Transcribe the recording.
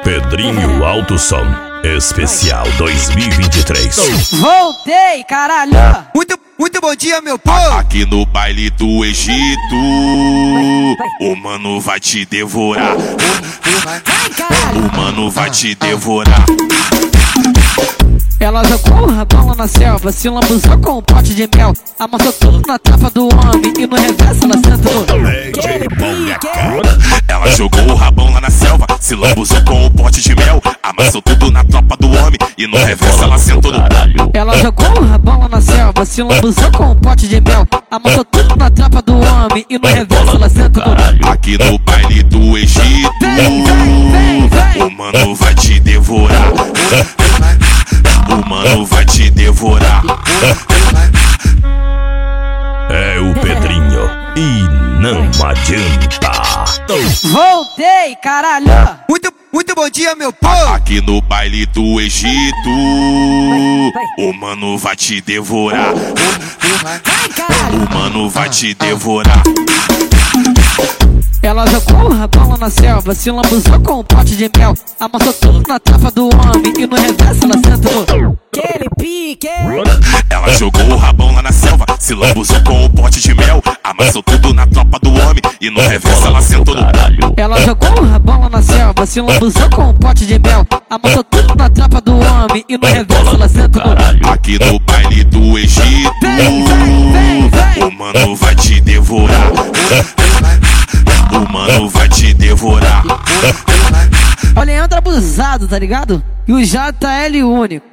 Pedrinho Alto Som Especial 2023. Voltei, caralho! Muito bom dia, meu povo! Aqui no baile do Egito, o mano vai te devorar. O mano vai te devorar. Ela jogou o rabão lá na selva, se lambuzou com um pote de mel, amassou tudo na tapa do homem e no reverso ela senta no... Ela jogou o rabão lá na selva, se lambuzou com um pote de mel, amassou tudo na tropa do homem e no reverso ela sentou no... Ela jogou o rabão lá na selva, se lambuzou com um pote de mel, amassou tudo na tropa do homem e no reverso ela senta no... Aqui no baile do Egito, o mano vai te devorar. O mano vai te devorar. É o Pedrinho e não adianta. Voltei, caralho! Muito bom dia, meu povo! Aqui no baile do Egito, o mano vai te devorar. O mano vai te devorar. Ela jogou o rabão lá na selva, se lambuzou com um pote de mel, amassou tudo na tapa do homem e no reverso ela senta no... Aquele pique! Ela jogou o rabão lá na selva, se lambuzou com um pote de mel, amassou tudo na tropa do homem e no reverso ela sentou no... Ela jogou o rabão lá na selva, se lambuzou com um pote de mel, amassou tudo na tropa do homem e no reverso ela senta no... Aqui no baile do Egito, o mano vai te devorar. O mano vai te devorar. O Leandro abusado, tá ligado? E o JL único.